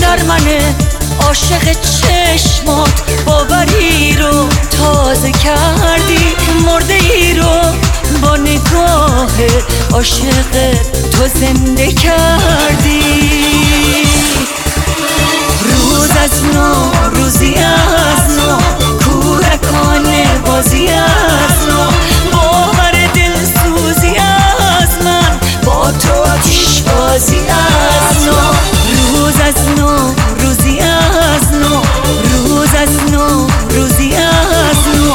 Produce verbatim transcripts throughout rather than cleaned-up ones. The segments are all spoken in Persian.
در منه عاشق چشمات، باوری رو تازه کردی، مرده ای رو با نگاه عاشق تو زنده کردی. روز از نو، روزی از نو، کودکانه بازی از نو، باور دل سوزی از من، با تو آتیش بازی از نو. روز از نو، روزی از نو، روز از نو، روزی از نو.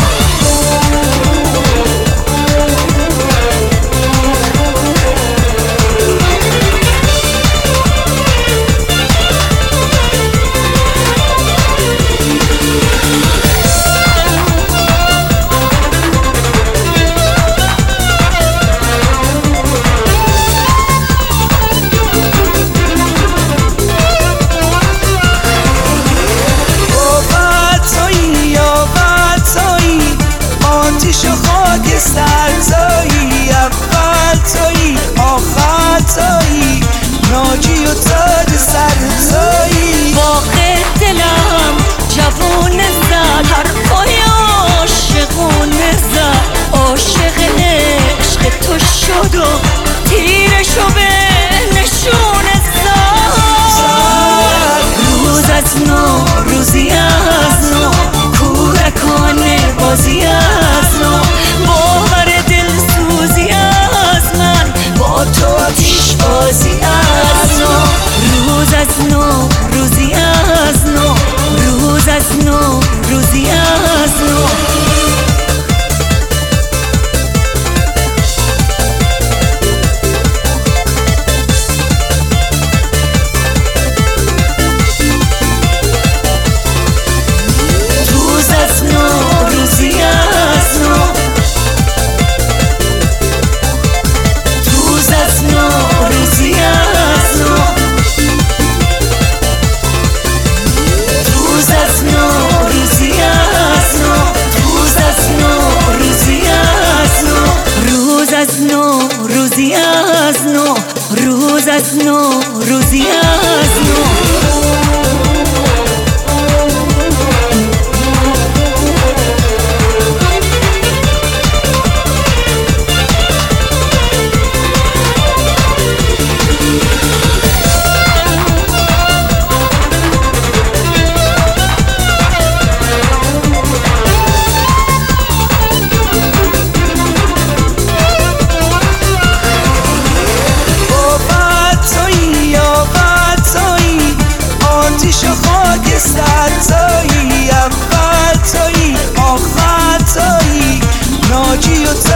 تویی، اول تویی، آخر تویی، ناجی و تاج سر تویی. باغ دلم جوون زد، حرفای عاشقونه زد، عاشق عشق تو شد و تیرشو به نشونه زد. روز از نو، روزی از نو، کودکانه بازی از نو، باور دل سوزی از من، با تو آتیش بازی از نو. روز از نو، روزی از نو، روز از نو، روزی از نو. روزی از نو، روز از نو، روزی از نو. تویی، اول تویی، آخر تویی، ناجی و